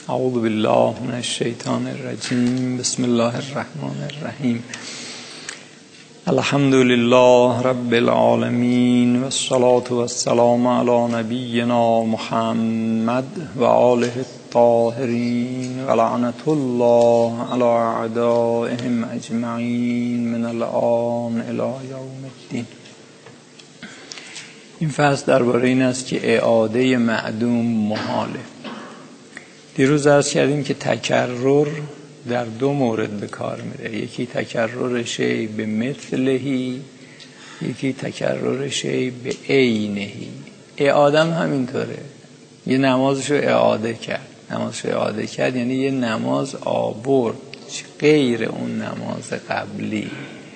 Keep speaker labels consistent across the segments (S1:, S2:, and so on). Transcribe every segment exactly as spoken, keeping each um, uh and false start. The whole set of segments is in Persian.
S1: اعوذ بالله من الشیطان الرجیم. بسم الله الرحمن الرحیم. الحمد لله رب العالمین و الصلاة و السلام علی نبینا محمد و آله الطاهرین و لعنت الله علی اعدائهم اجمعین من الآن الی یوم الدین. این فصل درباره این است که اعاده معدوم محاله. دیروز عرض کردیم که تکرر در دو مورد به کار میره، یکی تکرر شی به مثلهی، یکی تکرر شی به عینهی. اعاده هم همینطوره، یه نمازشو اعاده کرد نمازشو اعاده کرد یعنی یه نماز آورد غیر اون نماز قبلی،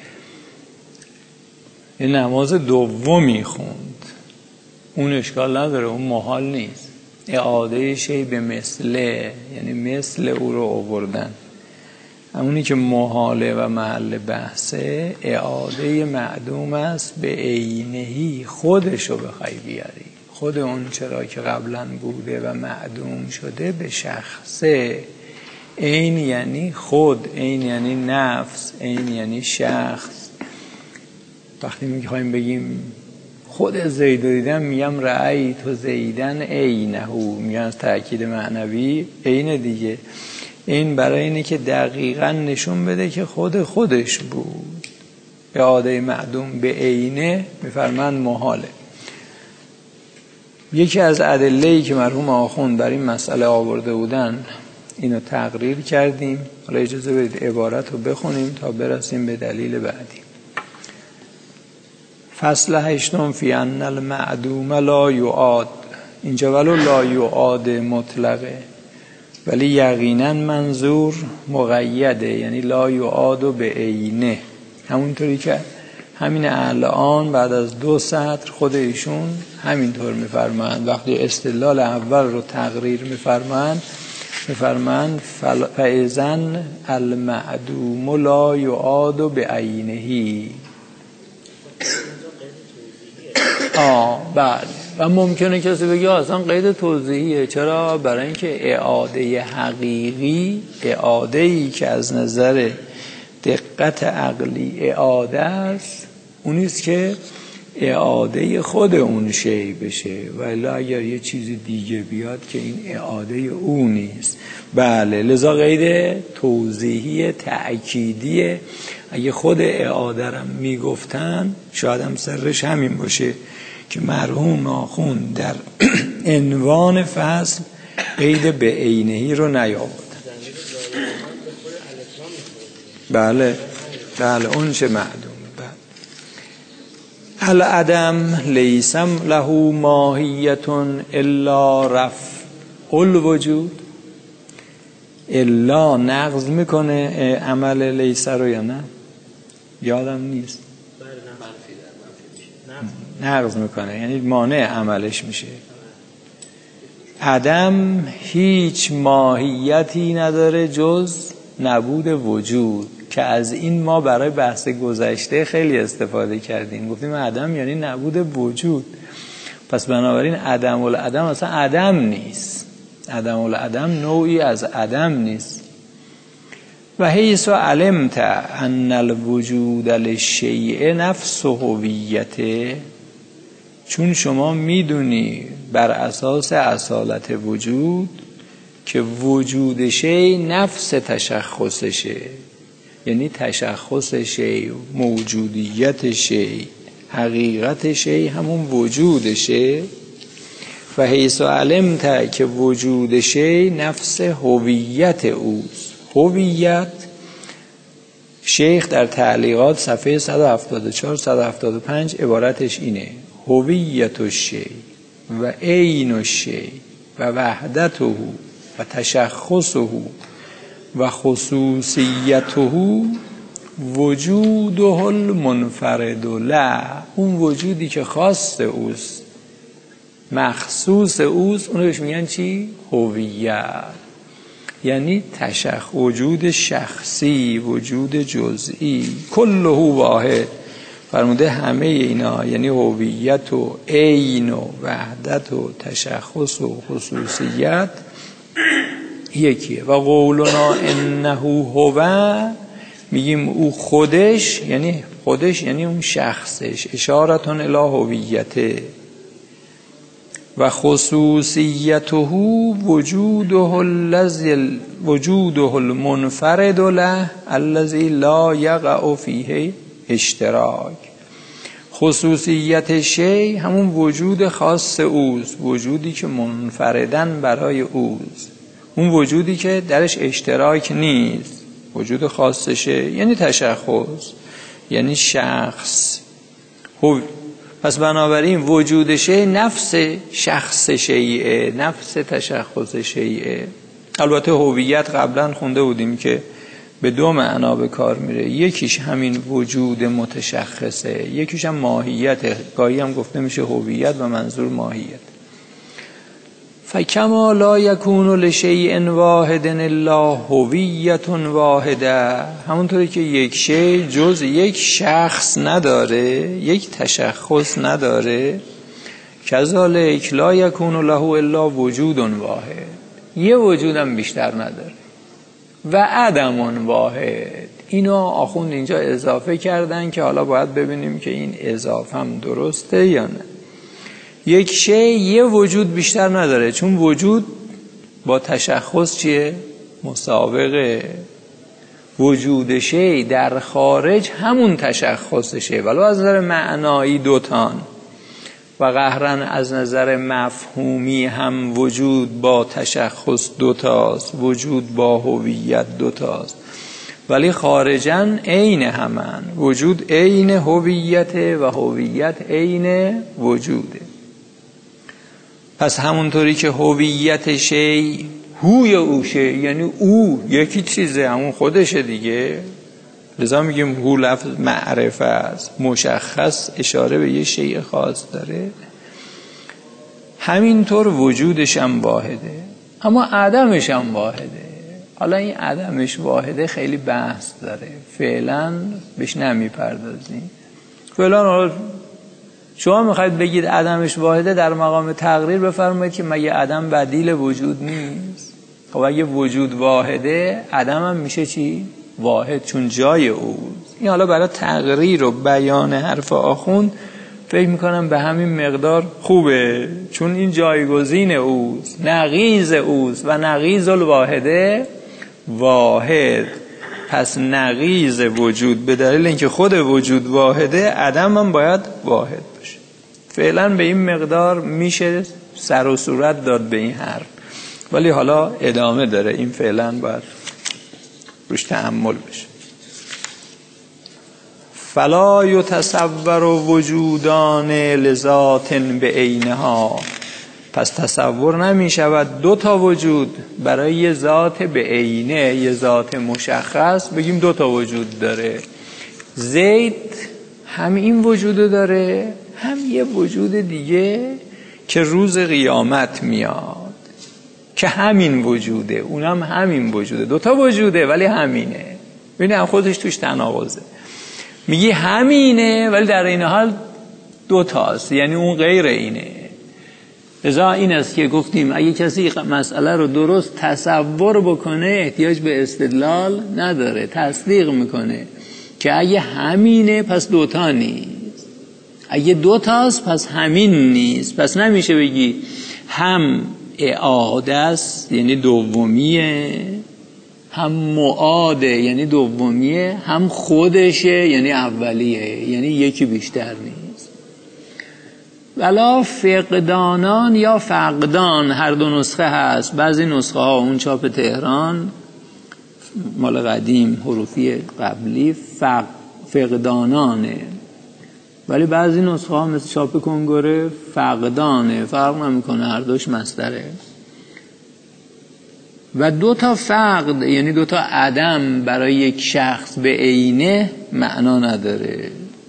S1: یه نماز دومی خوند، اون اشکال نداره، اون محال نیست. اعاده شی به مثله یعنی مثل او رو آوردن. اونی که محاله و محل بحثه اعاده معدوم است به عینهی، خودش رو بخوای بیاری، خود اون چرا که قبلا بوده و معدوم شده به شخصه. عین یعنی خود، عین یعنی نفس، عین یعنی شخص. وقتی میخوایم بگیم خود زید رو دیدم میگم رأیت و زیدن عینه، میگن از تأکید معنوی عین دیگه. این برای اینه که دقیقاً نشون بده که خود خودش بود. اعاده معدوم به عینه میفرمند محاله. یکی از ادله‌ای که مرحوم آخوند در این مسئله آورده بودن اینو تقریر کردیم. حالا اجازه بدید عبارت رو بخونیم تا برسیم به دلیل بعدی. فصل هشتم فی ان المعدوم لا یعاد. اینجا ولو لا یعاد مطلقه، ولی یقینا منظور مقیده، یعنی لا یعاد به عینه. همونطوری که همین الان بعد از دو سطر خود ایشون همینطور میفرمایند. وقتی استدلال اول رو تقریر میفرمایند میفرمایند فاذن المعدوم لا یعاد به عینه. آه بله. و ممکنه کسی بگه اصلا قید توضیحیه. چرا؟ برای اینکه اعاده حقیقی، اعاده‌ای که از نظر دقت عقلی اعاده است، اونیست که اعاده خود اون شی بشه، ولی اگر یه چیز دیگه بیاد که این اعاده اون نیست. بله، لذا قید توضیحی تأکیدیه. اگه خود اعاده رو میگفتن شاید هم سرش همین باشه که مرحوم آخون در عنوان فصل قید به عینهی رو نیاورد. بله بله اون چه معدوم. العدم لیسم له ماهیت الا رفع الوجود. الا نقض میکنه عمل لیس رو یا نه؟ یادم نیست. نقض میکنه یعنی مانع عملش میشه. عدم هیچ ماهیتی نداره جز نبود وجود، که از این ما برای بحث گذشته خیلی استفاده کردیم. گفتیم عدم یعنی نبود وجود، پس بنابراین عدم العدم اصلا عدم نیست. عدم العدم نوعی از عدم نیست. و حیث علمت ان الوجود للشیء نفس هویته، چون شما میدونی بر اساس اصالت وجود که وجود شی نفس تشخصشه، یعنی تشخص شی، موجودیت شی، حقیقت شی همون وجودشه. و حیث علمت که وجود شی نفس هویت اوست. هویت، شیخ در تعلیقات صفحه صد و هفتاد و چهار صد و هفتاد و پنج عبارتش اینه: هویت الشی و عین الشی و وحدته و تشخصه و خصوصیته وجوده المنفرد له. اون وجودی که خاص اوست، مخصوص اوست، اونو بهش میگن چی؟ هویت. یعنی تشخص، وجود شخصی، وجود جزئی. کله واحد فرموده همه اینا، یعنی هویت و عین و وحدت و تشخص و خصوصیت یکیه. و قولنا انه هو، میگیم او خودش، یعنی خودش یعنی اون شخصش، اشارتون الی هویته. و خصوصیته وجوده الذی وجوده المنفرد له الذی لا یقع فیه اشتراک. خصوصیت شی همون وجود خاص اوست، وجودی که منفردن برای اوست، اون وجودی که درش اشتراک نیست. وجود خاصشه یعنی تشخص، یعنی شخص. پس بنابراین وجود شی نفس شخص شیئه، نفس تشخص شیئه. البته هویت قبلا خونده بودیم که به دو معنا به کار میره، یکیش همین وجود متشخصه، یکیش هم ماهیت. گاهی هم گفته میشه هویت و منظور ماهیت. فکما لا یکون لشیء واحد الا هویت واحده، همونطوری که یک شی جز یک شخص نداره، یک تشخص نداره، کذالک لا یکون له الا وجود واحد، یه وجودم بیشتر نداره. و عدم واحد، اینو آخوند اینجا اضافه کردن که حالا باید ببینیم که این اضافه هم درسته یا نه. یک شی یه وجود بیشتر نداره، چون وجود با تشخص چیه؟ مسابقه. وجود شی در خارج همون تشخصشه، ولو از نظر معنایی دوتان و قهرن از نظر مفهومی هم وجود با تشخص دوتاست، وجود با هویت دوتاست، ولی خارجن عین همن. وجود عین هویت و هویت عین وجوده. پس همونطوری که هویت شی هوی اوشه، یعنی او یکی چیزه، همون خودشه دیگه، لذا میگیم هو لفظ معرفه است، مشخص اشاره به یه شیء خاص داره. همینطور وجودش هم واحده، اما عدمش هم واحده. حالا این عدمش واحده خیلی بحث داره، فعلا بهش نمیپردازیم. فعلا شما میخواید بگید عدمش واحده، در مقام تقریر بفرمایید که مگه عدم بدیل وجود نیست؟ خب اگه وجود واحده، عدم هم میشه چی؟ واحد، چون جای اوست. این حالا برای تقریر و بیان حرف آخوند فکر میکنم به همین مقدار خوبه، چون این جایگزین اوست، نقیض اوست و نقیض الواحده واحد. پس نقیض وجود به دلیل اینکه خود وجود واحده، عدم هم باید واحد باشه. فعلا به این مقدار میشه سر و صورت داد به این حرف، ولی حالا ادامه داره، این فعلا باید روش تأمل بشه. فلا یتصور وجودان لذات به عینها، پس تصور نمی شود دو تا وجود برای یه ذات به عینه، یه ذات مشخص بگیم دو تا وجود داره. زید هم این وجود داره، هم یه وجود دیگه که روز قیامت میاد که همین وجوده، اونم همین وجوده. دو تا وجوده ولی همینه. ببینید هم خودش توش تناقضه. میگی همینه ولی در این حال دو تاست، یعنی اون غیر اینه. لذا این است که گفتیم اگه کسی مسئله رو درست تصور بکنه احتیاج به استدلال نداره، تصدیق میکنه که اگه همینه پس دوتا نیست، اگه دوتاست پس همین نیست. پس نمیشه بگی هم اعاده است یعنی دومیه، هم معاده یعنی دومیه، هم خودشه یعنی اولیه، یعنی یکی بیشتر نیست. ولا فقدانان یا فقدان، هر دو نسخه هست. بعضی نسخه ها، اون چاپ تهران مال قدیم حروفی قبلی فق فقدانانه، ولی بعضی نسخه ها مثل چاپ کنگره فقدانه، فرق نمیکنه، هر دوش مصدره. و دو تا فقد یعنی دو تا عدم برای یک شخص به عینه معنا نداره.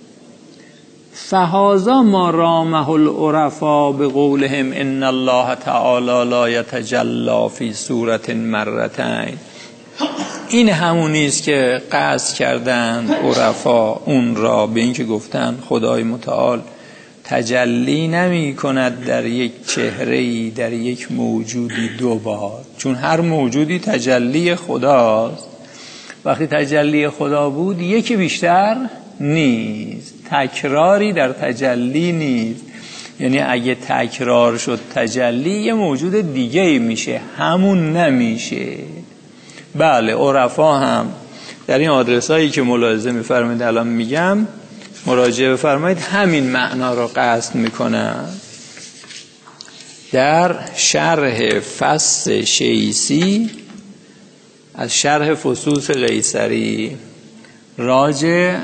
S1: فهذا ما رامه العرفا بقولهم ان الله تعالی لا یتجلی فی صورت مرتين، این همونی است که قصد کردند عرفا اون را به این که گفتن خدای متعال تجلی نمی کند در یک چهره‌ای، در یک موجودی دو بار، چون هر موجودی تجلی خداست. وقتی تجلی خدا بود یکی بیشتر نیست، تکراری در تجلی نیست. یعنی اگه تکرار شد تجلی یه موجود دیگه ای میشه، همون نمیشه. بله عرفا هم در این آدرس هایی که ملاحظه میفرمایید الان میگم مراجعه بفرمایید همین معنا رو قصد میکنن. در شرح فصل شیسی از شرح فصوص قیصری، راجع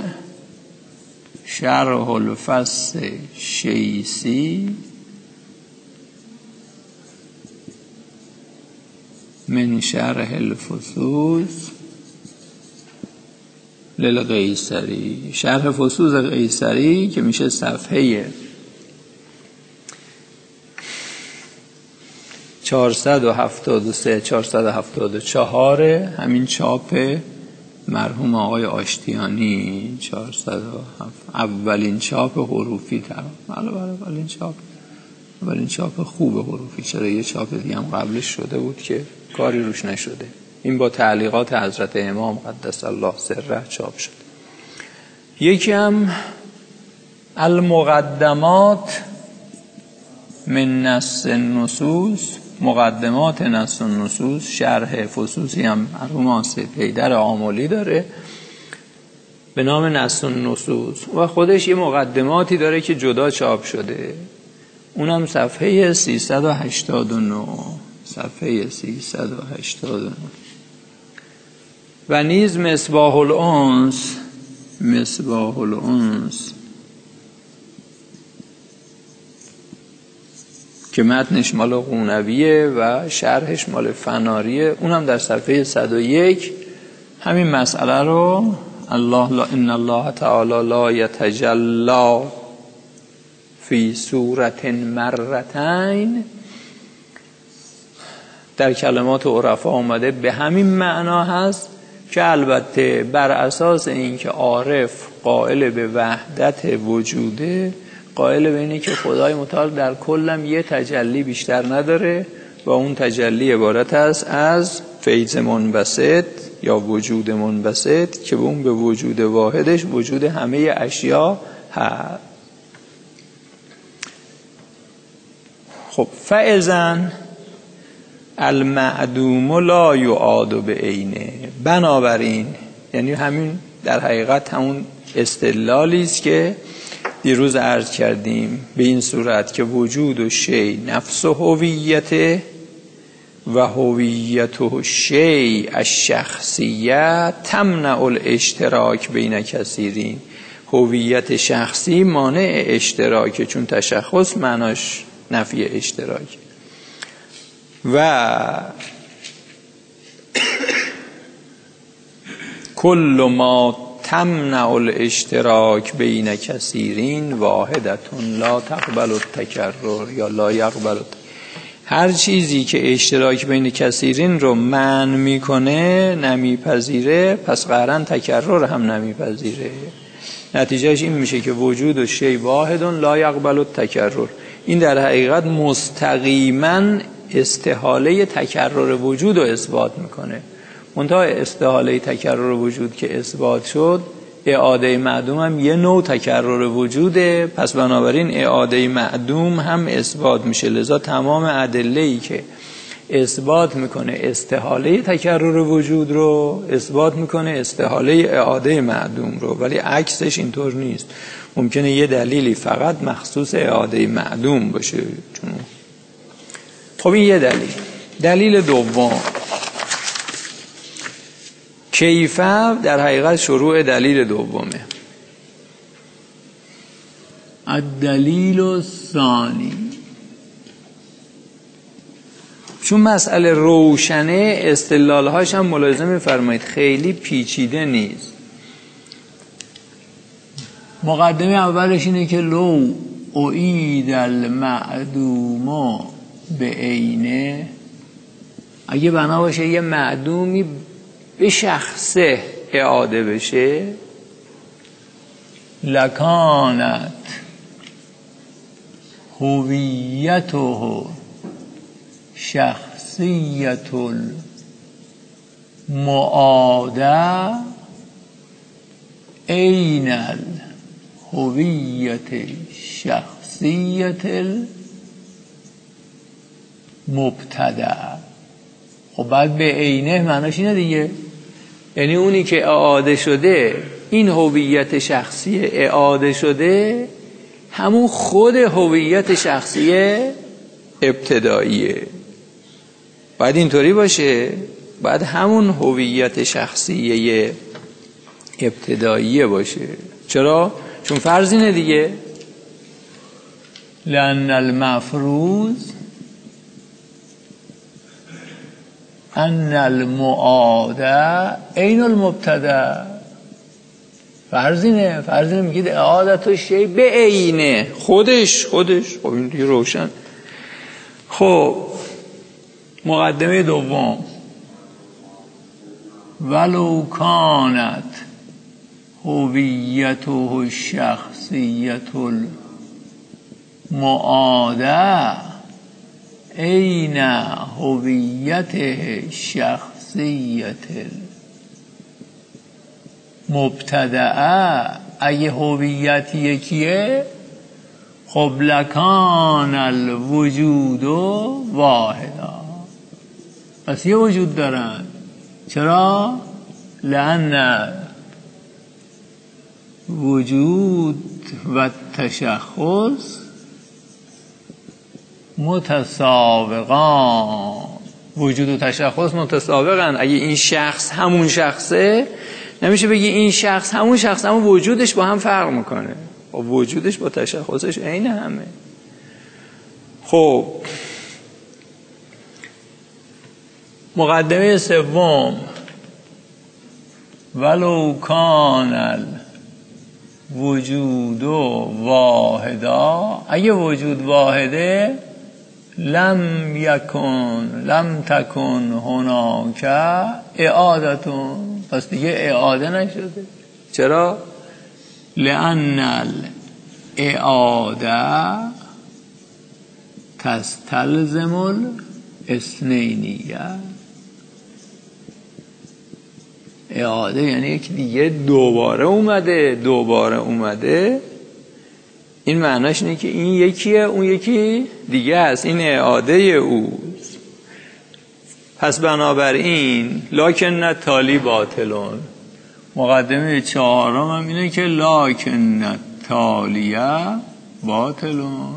S1: شرح الفصل شیسی من شرح الفصوص للقیصری، شرح فصوص قیصری که میشه صفحه چهارصد و هفتاد و سه چهارصد و هفتاد و چهار، همین چاپ مرحوم آقای آشتیانی، چهارصد و هفت، اولین چاپ حروفی تر. بله بله اولین چاپ، اولین چاپ خوب حروفی. چرا یه چاپ دیگه هم قبلش شده بود که کاری روش نشده. این با تعلیقات حضرت امام قدس الله سره چاپ شد. یکی هم المقدمات من نص النصوص، مقدمات نص النصوص، شرح فصوصی هم مرحوم آسد حیدر آملی داره به نام نص النصوص و خودش یه مقدماتی داره که جدا چاپ شده، اونم صفحه سیصد و هشتاد و نه، صفحه سیصد و هشتاد و نه. و نیز مصباح الانس، مصباح الانس که متنش مال قونویه و شرحش مال فناریه، اونم در صفحه صد و یک همین مسئله رو الله لا ان الله تعالی لا یتجلی فی صورت مرتین در کلمات عرفا آمده به همین معنا هست که البته بر اساس اینکه عارف قائل به وحدت وجوده، قائل به اینه که خدای متعال در کلم یه تجلی بیشتر نداره و اون تجلی عبارت است از فیض منبسط یا وجود منبسط که به اون به وجود واحدش وجود همه اشیا هست. خب فاذن المعدوم لا یعاد به عینه، بنابراین یعنی همین در حقیقت همون استدلالی است که دیروز عرض کردیم به این صورت که وجود و شی نفس و هویت و هویت و شی الشخصیت تمنع الاشتراک بین کثیرین، هویت شخصی مانع اشتراک، چون تشخص معناش نفی اشتراک. و کل ما تمنع الاشتراک بین کثیرین واحدتون لا تقبل التکرر یا لا یقبل، هر چیزی که اشتراک بین کثیرین رو منع میکنه نمیپذیره، پس قطعاً تکرر هم نمیپذیره. نتیجهش این میشه که وجود و شی واحدون لا یقبل التکرر. این در حقیقت مستقیما استحاله تکرر وجود رو اثبات میکنه. منتها استحاله تکرر وجود که اثبات شد، اعاده معدوم هم یه نوع تکرر وجوده، پس بنابراین اعاده معدوم هم اثبات میشه. لذا تمام ادله‌ای که اثبات میکنه استحاله تکرر وجود رو اثبات میکنه استحاله اعاده معدوم رو، ولی عکسش اینطور نیست. ممکنه یه دلیلی فقط مخصوص اعاده معدوم باشه. چون خب این یه دلیل. دلیل دوم کیفه در حقیقت شروع دلیل دومه. الدلیل الثانی، چون مسئله روشنه استدلال‌هاش هم ملاحظه می‌فرمایید خیلی پیچیده نیست. مقدمه اولش اینه که لو اعید المعدوم به عینه، اگه بنا باشه یه معدومی به شخصه اعاده بشه، لکانت هویته شخصیت المعاده عین الهویت شخصیت المبتدع. خب بعد به عینه معناش اینه دیگه، یعنی اونی که اعاده شده، این هویت شخصی اعاده شده همون خود هویت شخصی ابتداییه. باید اینطوری باشه، باید همون هویت شخصی ابتداییه باشه. چرا؟ چون فرض اینه دیگه، لأن المفروض ان المعاده عین المبتدع. فرض اینه، فرض اینه میگید اعادت و شی به عینه خودش خودش خب این دیگه روشن. خب مقدمه دوم، ولو کانت هویته شخصیت المعاده عین هویت شخصیت مبتدعه. اگه هویت یکیه خب لکان الوجود واحدا، پس یه وجود دارن. چرا؟ لأن وجود و تشخص متسابقان. وجود و تشخص متسابقان. اگه این شخص همون شخصه، نمیشه بگی این شخص همون شخص، اما وجودش با هم فرق میکنه. وجودش با تشخصش عین همه. خب مقدمه سوم، ولو کان الوجود واحدا، اگه وجود واحده، لم یکن لم تکن هناک اعادتون، پس دیگه اعاده نشده. چرا؟ لأن الاعاده تستلزم الاثنینیه. اعاده یعنی یک دیگه دوباره اومده، دوباره اومده. این معناش اینه که این یکیه، اون یکی دیگه است. این اعاده اوست. پس بنابراین لکن تالی باطلون. مقدمه چهارم هم اینه که لکن تالیه باطلون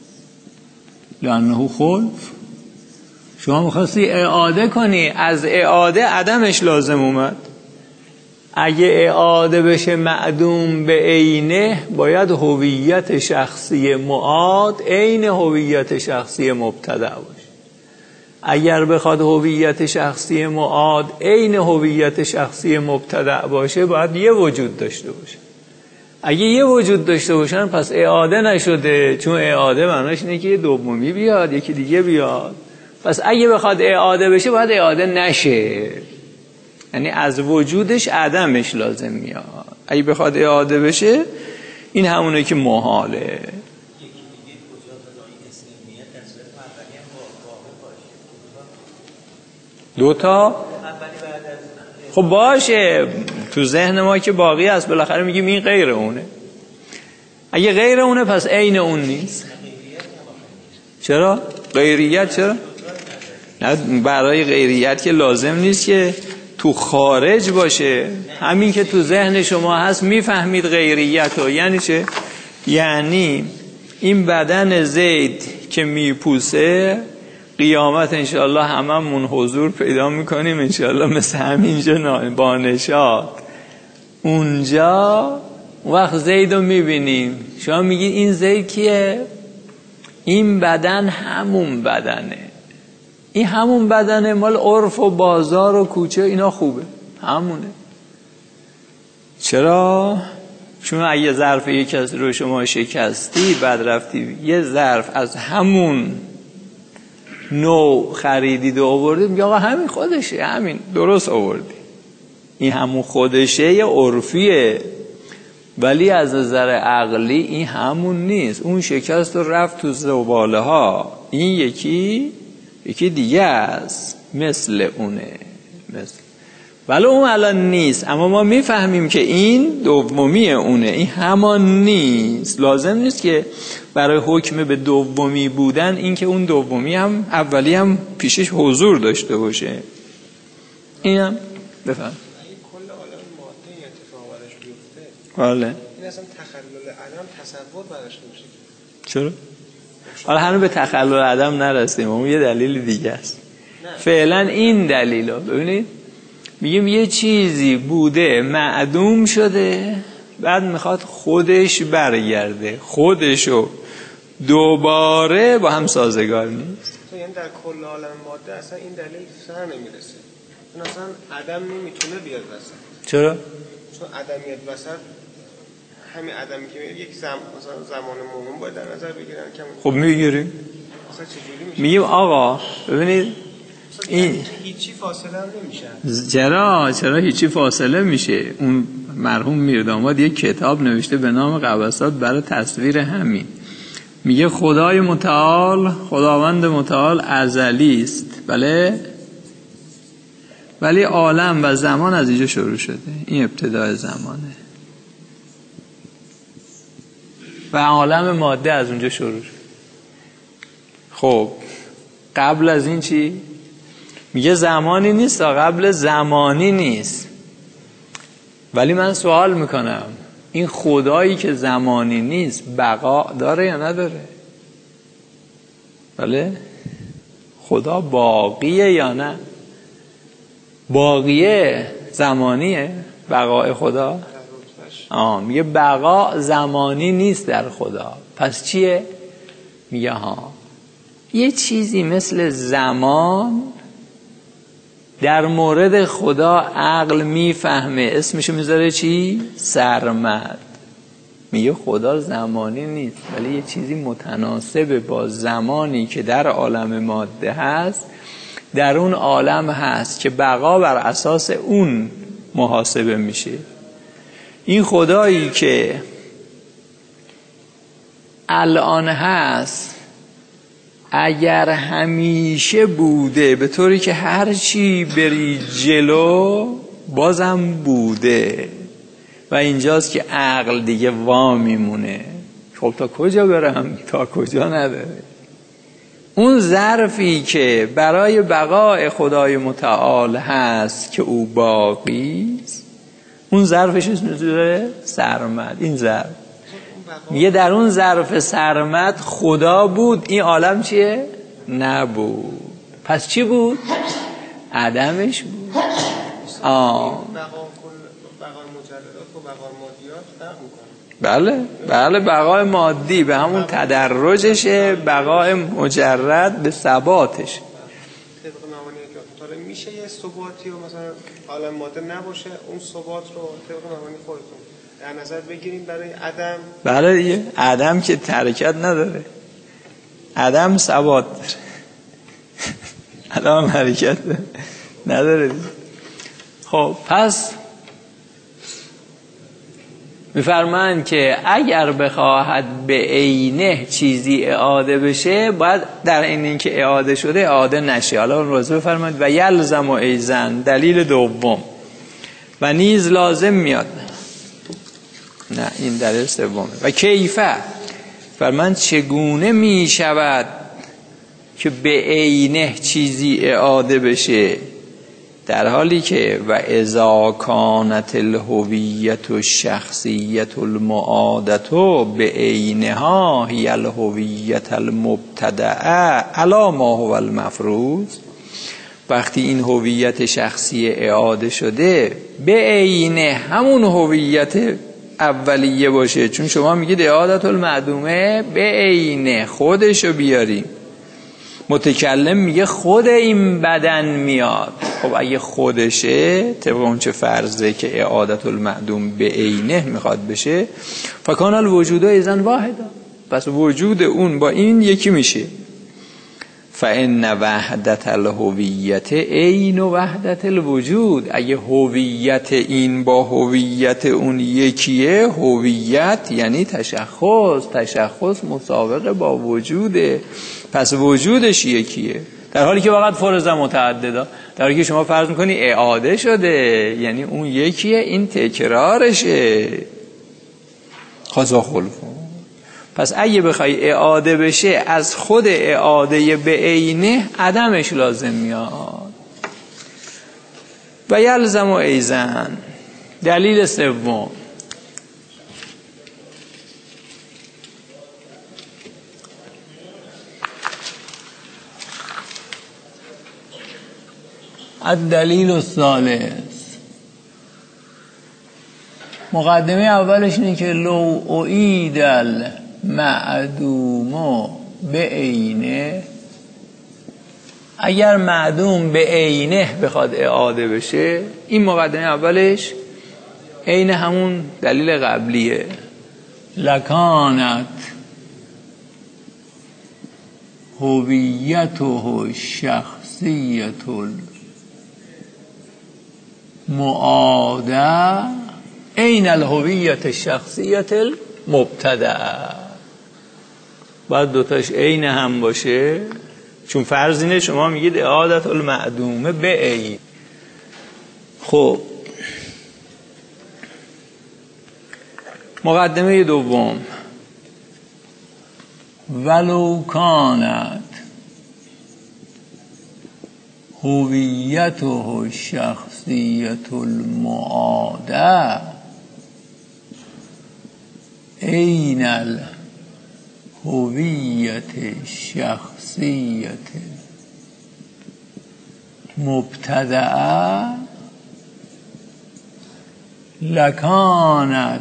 S1: لانه خلف. شما میخواستی اعاده کنی، از اعاده عدمش لازم اومد. اگه اعاده بشه معدوم به عینه، باید هویت شخصی معاد عین هویت شخصی مبتدع باشه. اگر بخواد هویت شخصی معاد عین هویت شخصی مبتدع باشه، باید یه وجود داشته باشه. اگه یه وجود داشته باشن پس اعاده نشده، چون اعاده معناش اینه که یه دومی بیاد یکی دیگه بیاد. پس اگه بخواد اعاده بشه باید اعاده نشه، یعنی از وجودش عدمش لازم میاد. اگه بخواد اعاده بشه این همونه که محاله. دوتا خب باشه، تو ذهن ما که باقی هست، بالاخره میگیم این غیر اونه. اگه غیر اونه پس عین اون نیست. چرا؟ غیریت چرا؟ نه، برای غیریت که لازم نیست که تو خارج باشه. همین که تو ذهن شما هست میفهمید غیریت رو. یعنی چه؟ یعنی این بدن زید که میپوسه، قیامت انشاءالله هممون حضور پیدا میکنیم انشاءالله، مثل همینجا با نشاط. اونجا وقت زید رو میبینیم، شما میگید این زید کیه؟ این بدن همون بدنه. این همون بدنه، مال عرف و بازار و کوچه اینا خوبه، همونه. چرا؟ چون اگه ظرف یک کسی رو شما شکستی، بعد رفتی یه ظرف از همون نوع خریدید و آوردید، میگه آقا همین خودشه، همین درست آوردی. این همون خودشه، یه عرفیه. ولی از نظر عقلی این همون نیست. اون شکست و رفت تو زباله ها، این یکی یکی دیگه است، مثل اونه، مثل ولی اون الان نیست. اما ما میفهمیم که این دومی اونه، این همان نیست. لازم نیست که برای حکم به دومی بودن این که اون دومی هم اولی هم پیشش حضور داشته باشه. اینم بفهم
S2: کل عالم ماده این اتفاق براش بیفته.
S1: بله.
S2: این اصلا تخلل عدم تصور براش نمیشه.
S1: چرا؟ حالا هنوز به تخلل عدم نرسیم، اون یه دلیل دیگه است. فعلا این دلیلا ببینید، میگیم یه چیزی بوده معدوم شده، بعد میخواد خودش برگرده، خودشو دوباره با هم سازگار نیست.
S2: تو یعنی در کل عالم ماده اصلا این دلیل سر نمیرسه. چون اصلا عدم نمیتونه بیاد وسط.
S1: چرا؟
S2: چون عدمیت وسط همین عدمی که یک زم... مثلا زمان مومن باید در نظر بگیرن که
S1: خب میگیریم.
S2: مثلا چجوری میشه؟
S1: میگیم آقا ببینید این
S2: هیچی فاصله هم نمیشه.
S1: چرا چرا هیچی فاصله میشه؟ اون مرحوم میرداماد یک کتاب نوشته به نام قبسات برای تصویر همین. میگه خدای متعال، خداوند متعال ازلی است، بله، ولی عالم و زمان از اینجا شروع شده. این ابتدای زمانه و عالم ماده از اونجا شروع شد. خب قبل از این چی؟ میگه زمانی نیست، قبل زمانی نیست. ولی من سوال میکنم این خدایی که زمانی نیست بقا داره یا نداره؟ بله؟ خدا باقیه یا نه؟ باقیه زمانیه بقای خدا؟ آه میگه بقا زمانی نیست در خدا. پس چیه؟ میگه ها یه چیزی مثل زمان در مورد خدا عقل میفهمه، اسمشو میذاره چی؟ سرمد. میگه خدا زمانی نیست، ولی یه چیزی متناسب با زمانی که در عالم ماده هست در اون عالم هست که بقا بر اساس اون محاسبه میشه. این خدایی که الان هست اگر همیشه بوده، به طوری که هر چی بری جلو بازم بوده، و اینجاست که عقل دیگه وا میمونه. خب تا کجا برم؟ تا کجا نداره. اون ظرفی که برای بقای خدای متعال هست که او باقی است، اون ظرفش میذاره سرمد. این ظرف میگه در اون ظرف سرمد خدا بود، این عالم چیه؟ نبود. پس چی بود؟ عدمش بود. آه
S2: بقای مجردات و بقای مادیات فرق میکنه.
S1: بله بله بقای مادی به همون تدرجشه، بقای مجرد به ثباتش.
S2: طبق مبانی که میشه یه ثباتی و مثلا عالم ماده نباشه، اون ثبات رو طبق مبانی خودتون در نظر بگیریم برای عدم.
S1: بله دیگه عدم که حرکت نداره، عدم ثبات داره، عدم حرکت نداره دیگه. خب پس میفرمایند که اگر بخواهد به عینه چیزی اعاده بشه، باید در این اینکه اعاده شده اعاده نشه. حالا اون روز بفرمایند و یلزم و ایزن، دلیل دوم، و نیز لازم میاد. نه این دلیل سومه. و کیفه فرمایند چگونه میشود که به عینه چیزی اعاده بشه، در حالی که و اذا کانت الهویت الشخصیت المعادت به عینها هی الهویت المبتدعه علی ما هو المفروض، وقتی این هویت شخصی اعاده شده به عینه همون هویت اولیه باشه، چون شما میگید اعادت المعدومه به عینه خودشو بیاریم، متکلم میگه خود این بدن میاد. خب اگه خودشه طبق اون چه فرضه که اعادت المعدوم به عینه میخواد بشه، فکان الوجود ایزن واحدا، پس وجود اون با این یکی میشه. فإن وحدت الهویت عین وحدت الوجود. اگه هویت این با هویت اون یکیه، هویت یعنی تشخص، تشخص مساوقه با وجوده، پس وجودش یکیه. در حالی که فقط فرض متعدده، در حالی که شما فرض میکنی اعاده شده، یعنی اون یکیه، این تکرارشه. خاصا خلفون. پس اگه بخوای اعاده بشه، از خود اعاده به عینه عدمش لازم میاد. و یلزم و ایزن. دلیل سوم، الدلیل الثالث. مقدمه اولش اینه که لو اعید المعدوم به عینه، اگر معدوم به عینه بخواد اعاده بشه، این مقدمه اولش عین همون دلیل قبلیه، لکانت هویته شخصیت المعاده عین الهویت شخصیت المبتدع. باید دوتاش عین هم باشه، چون فرض اینه شما میگید اعادت المعدومه به عین. خب مقدمه دوم، ولو کانت هویته شخصیت المعاده عین الهویت شخصیت مبتدعه لکانت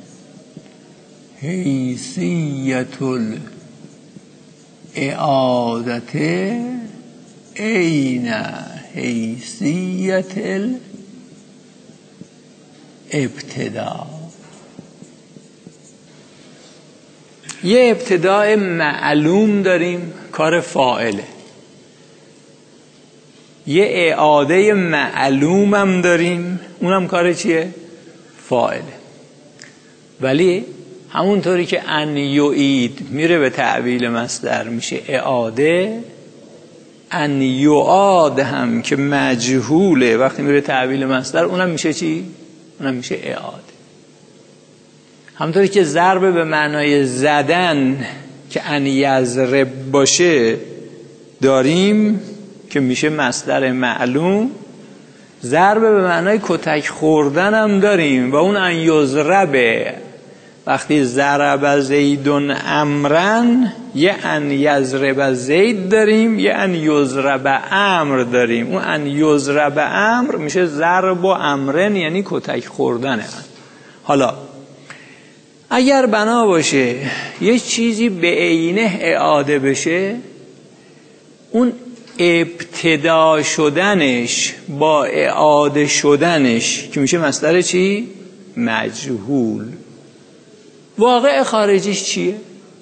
S1: حیثیت الاعادت عین حیثیت الابتداء. یه ابتداء معلوم داریم، کار فاعله. یه اعاده معلوم هم داریم، اونم کار چیه؟ فاعله. ولی همونطوری که ان یعید میره به تعبیل مصدر میشه اعاده، ان یعاد هم که مجهوله وقتی میره تعبیل مصدر اونم میشه چی؟ اونم میشه اعاده. همونطوری که ضرب به معنای زدن که ان یضرب باشه داریم که میشه مصدر معلوم، ضرب به معنای کتک خوردن هم داریم و اون ان یضربه. وقتی ضرب زیدون امرن، یه ان یضرب زید داریم، یه ان یضرب امر داریم. اون ان یضرب امر میشه ضرب و امرن، یعنی کتک خوردن. حالا اگر بنا باشه یه چیزی به عینه اعاده بشه، اون ابتدا شدنش با اعاده شدنش که میشه مصدر چی؟ مجهول. واقع خارجیش چیه؟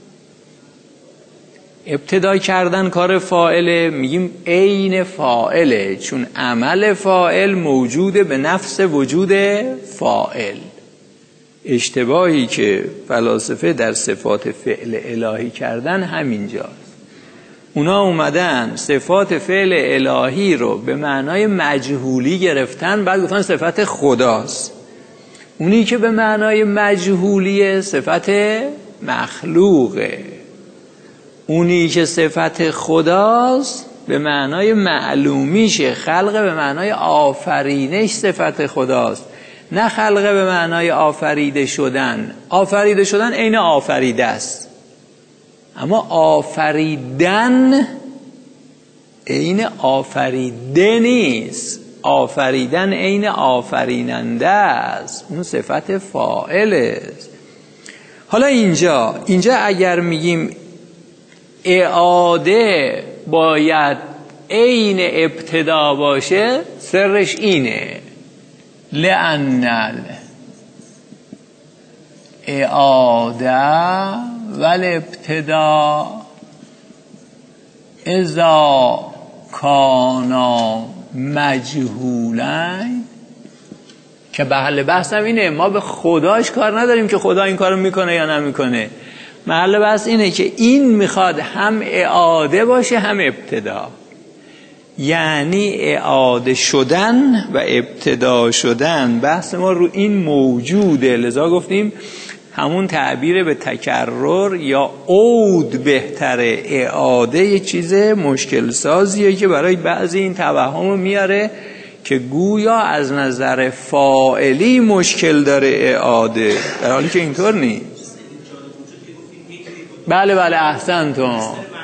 S1: ابتدا کردن کار فاعله، میگیم عین فاعله، چون عمل فاعل موجوده به نفس وجود فاعل. اشتباهی که فلاسفه در صفات فعل الهی کردن همینجاست. اونا اومدن صفات فعل الهی رو به معنای مجهولی گرفتن، بعد گفتن صفت خداست. اونی که به معنای مجهولیه صفت مخلوقه، اونی که صفت خداست به معنای معلومیشه. خلق به معنای آفرینش صفت خداست، نه خلق به معنای آفریده شدن. آفریده شدن عین آفریده است، اما آفریدن عین آفریده نیست. آفریدن عین آفریننده است، اون صفت فاعل است. حالا اینجا اینجا اگر میگیم اعاده باید عین ابتدا باشه، سرش اینه، لأن الاعاده والابتدا اذا کانا مجهولین، که محل بحثم اینه ما به خداش کار نداریم که خدا این کارو میکنه یا نمیکنه. محل بحث اینه که این میخواد هم اعاده باشه هم ابتدا، یعنی اعاده شدن و ابتدا شدن. بحث ما رو این موجوده، لذا گفتیم همون تعبیر به تکرر یا عود بهتره. اعاده یه چیز مشکل سازیه که برای بعضی این توهم میاره که گویا از نظر فاعلی مشکل داره اعاده، در حالی که اینطور نیست. بله بله احسنتون.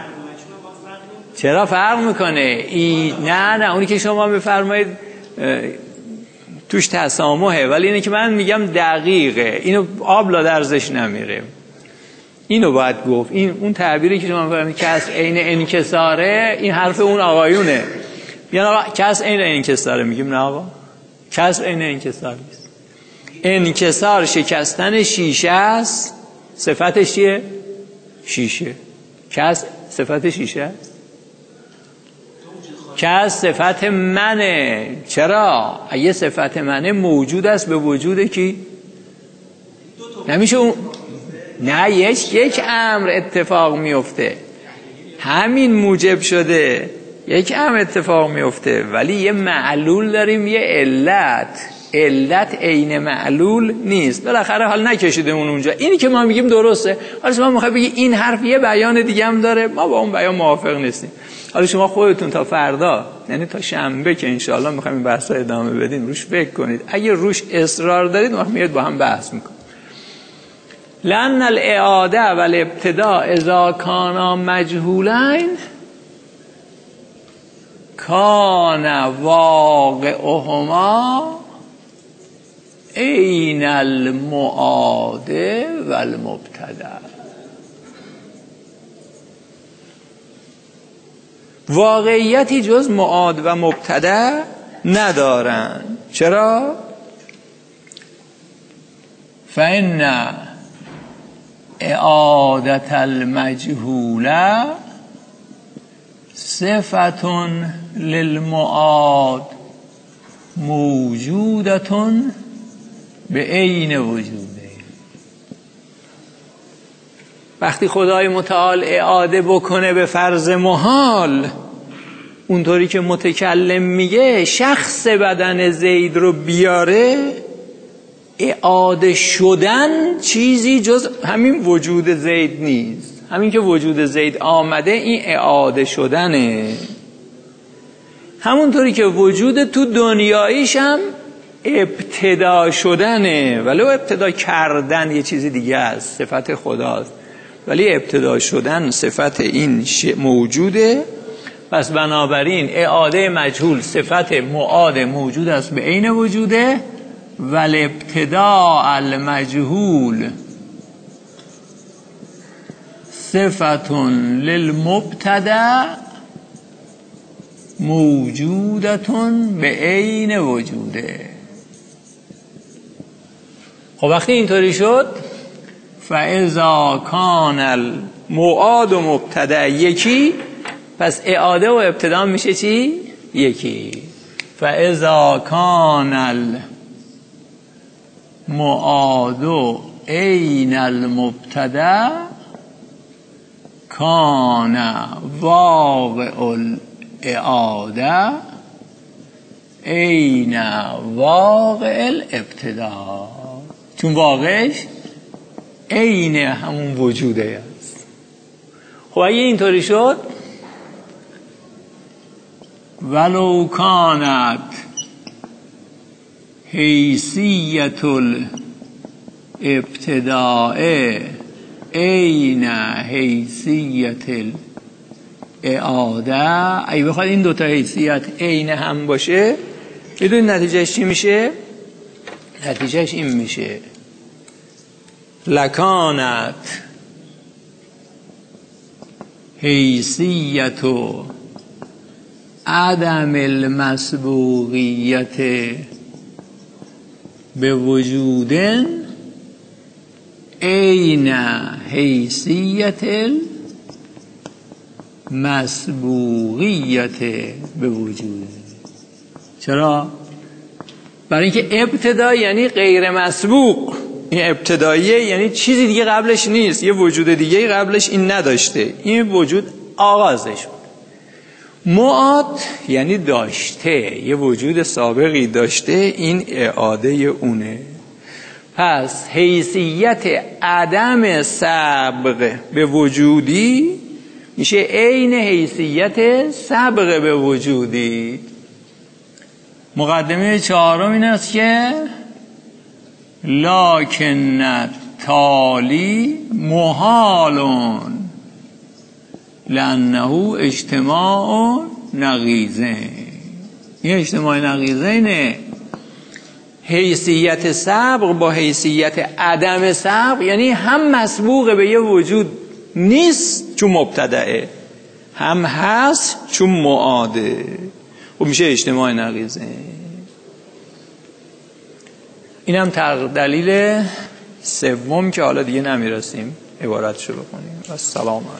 S1: چرا فرق میکنه؟ ای نه نه اونی که شما بفرمایید توش تسامحه، ولی اینه که من میگم دقیقه، اینو آب لا درزش نمیره، اینو باید گفت. این اون تعبیری که شما میفرمایید که از عین انکساره، این حرف اون آقایونه. بیان آقا کس عین انکساره، میگیم نه آقا کس عین انکسار نیست. انکسار شکستن شیشه است، صفتش چیه؟ شیشه. کس صفت شیشه است؟ کس صفت منه. چرا؟ اگه صفت منه موجود است به وجود کی؟ نمیشه اون. نه یک یک امر اتفاق میفته، همین موجب شده یک امر اتفاق میفته، ولی یه معلول داریم یه علت. علت عین معلول نیست. بالاخره حال نکشیده اون اونجا. اینی که ما میگیم درسته. حالا شما میخوای بگی این حرف یه بیان دیگه هم داره، ما با اون بیان موافق نیستیم. حالا شما خودتون تا فردا، یعنی تا شنبه که انشاءالله میخوایم این بحثا ادامه بدیم، روش فکر کنید. اگه روش اصرار دارید وقت میاد با هم بحث میکنیم. لأن الاعاده و الابتداء اذا کانا مجهولین کان واقعهما عین المعاده و المبتدا. واقعیتی جز معاد و مبتدا ندارن. چرا؟ فإن اعادة المجهوله صفة للمعاد موجودة به عین وجوده. وقتی خدای متعال اعاده بکنه به فرض محال، اونطوری که متکلم میگه شخص بدن زید رو بیاره، اعاده شدن چیزی جز همین وجود زید نیست. همین که وجود زید آمده این اعاده شدنه. همونطوری که وجود تو دنیاییش هم ابتدا شدنه، ولی ابتدا کردن یه چیزی دیگه است، صفت خداست، ولی ابتدا شدن صفت این موجوده. پس بنابراین اعاده مجهول صفت معاد موجود است به عین وجوده، ولی ابتدا المجهول صفتون للمبتدا موجودتون به عین وجوده. خب وقتی اینطوری شد، فاذا کان المعاد و مبتدا یکی، پس اعاده و ابتدا میشه چی؟ یکی. فاذا کان المعاد عین المبتدا کان واقع الاعاده عین واقع الابتدا. چون واقعش عین همون وجوده است. خب اگه اینطوری شد، ولو کانت حیثیت الابتداء عین حیثیت اعاده، اگه بخواد این دوتا حیثیت عین هم باشه، بدون نتیجهش چی میشه؟ نتیجهش این میشه لکانت حیثیت عدم المسبوقیت به وجودن عین حیثیت مسبوقیت به وجود. چرا؟ برای اینکه ابتدا یعنی غیر مسبوق. این ابتداییه یعنی چیزی دیگه قبلش نیست، یه وجود دیگه قبلش این نداشته، این وجود آغازش بود. معاد یعنی داشته، یه وجود سابقی داشته، این اعاده اونه. پس حیثیت عدم سبق به وجودی میشه عین حیثیت سبق به وجودی. مقدمه چهارم این است که لکن تالی محالون لانه اجتماع نقیضین. این اجتماع نقیضینه. حیثیت سبق با حیثیت عدم سبق یعنی هم مسبوق به یه وجود نیست چون مبتدعه، هم هست چون معاده، و میشه اجتماع نقیضین. این هم دلیل سوم که حالا دیگه نمیرسیم عبارتشو بکنیم. السلام علیکم.